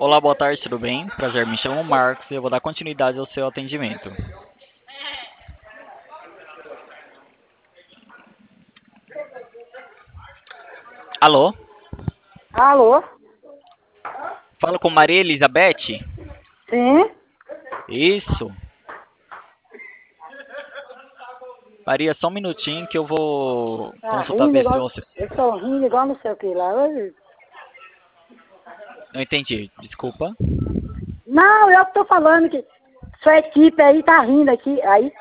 Olá, boa tarde, tudo bem? Prazer, me chamo Marcos e eu vou dar continuidade ao seu atendimento. Alô? Alô? Falo com Maria Elizabeth? Sim? Isso. Maria, só um minutinho que eu vou Tá consultar rindo ver se igual. você... Eu tô rindo igual não sei o que lá. Não entendi, desculpa. Não, eu que tô falando que sua equipe aí tá rindo aqui. Aí.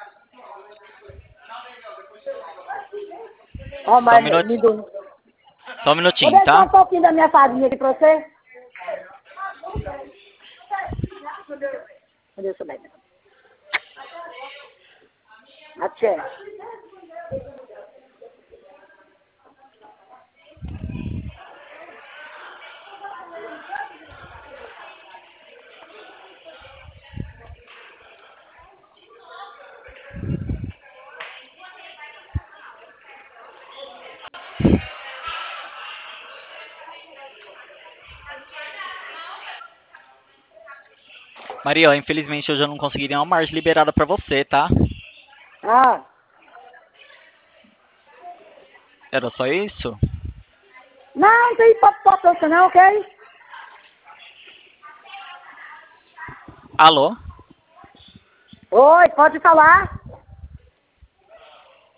Ó, Só um mas minuto... me deu. Só um Vou minutinho, deixar tá? um pouquinho da minha farinha aqui pra você. Cadê o seu bebê? Até. Maria, ó, infelizmente hoje eu não consegui nenhuma margem liberada pra você, tá? Ah, Era só isso? não, não tem importância não, ok? Alô? Oi, pode falar?